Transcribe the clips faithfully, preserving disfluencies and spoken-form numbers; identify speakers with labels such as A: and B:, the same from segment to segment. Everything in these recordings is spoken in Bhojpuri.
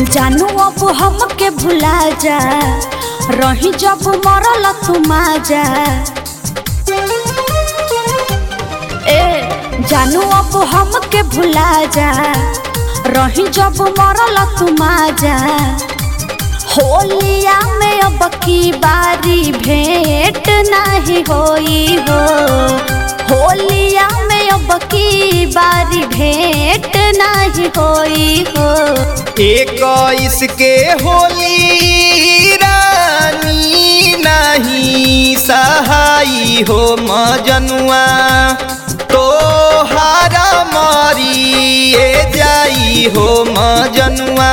A: जानू अब हमके भुला जा, रही जब मरल तू माजा। ए जानू अब हमके भुला जा, रही जब मरल तू माजा। होलिया में अब की बारी भेंट नहीं होई हो, होलिया में अब की बारी भेंट नहीं होई हो।
B: इक्कीस के होली रानी नहीं सहाई हो मजनुआ, तोहारा मरिए जाई हो मजनुआ,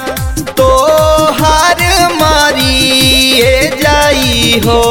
B: तोहार मरिए जाई हो।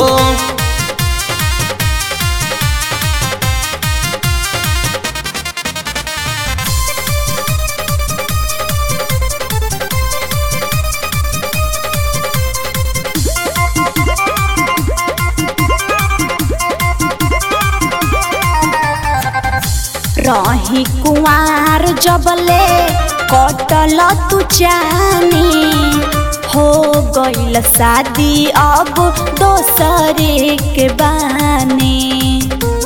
A: रही कुंवार जबले कटल तू जानी, हो गइल शादी अब दोसरे के बानी।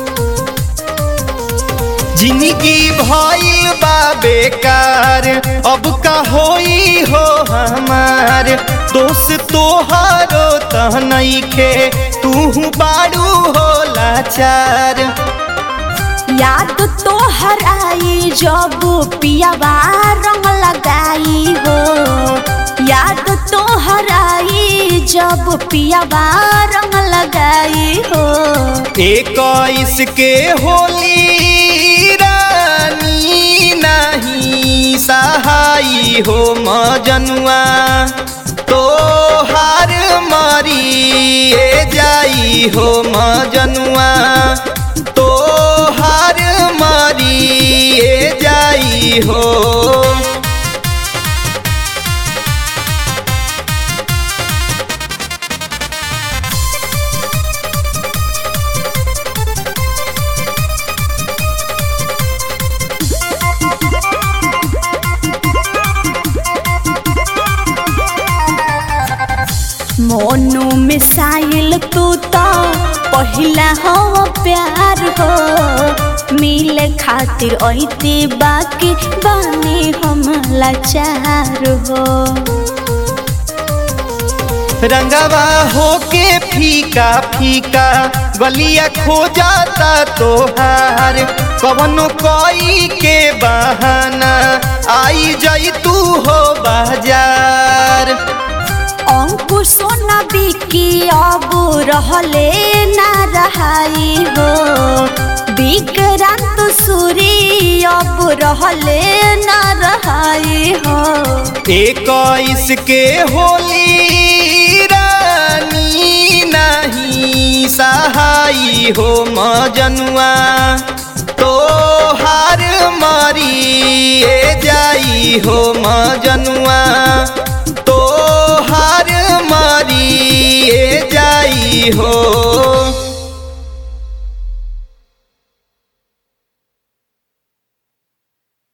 B: जिंदगी भइल बा बेकार, अब का होई हो हमार। दोस्त तोहारो तह नइखे, तू बाड़ू हो लाचार।
A: याद तो हर आई जब पियावा रंग लगाई हो, याद तो हर आई जब पियावा रंग लगाई हो।
B: इक्कीस के होली रानी नहीं सहाई हो मजनुआ, तोहार मरिए जाई हो मजनुआ, तोहार मरिए जाई हो।
A: मोनू मिसाइल तू तो पहिला हो प्यार हो, मिले खातिर ऐती बाकी बानी हम लाचार हो।
B: रंगवा होके फीका फीका गलिया खो जाता तोहार, कवनो कोई के बहाना आई जाई तू हो बाजार।
A: अंकुर सोना बिकी अब रहले ना रहाई हो, विक्रांत सूरी अब रहले ना रहाई हो।
B: इक्कीस के होली रानी नहीं सहाई हो मजनुआ, तोहार मरिए जाई हो मजनुआ, तोहार मरिए जाई हो।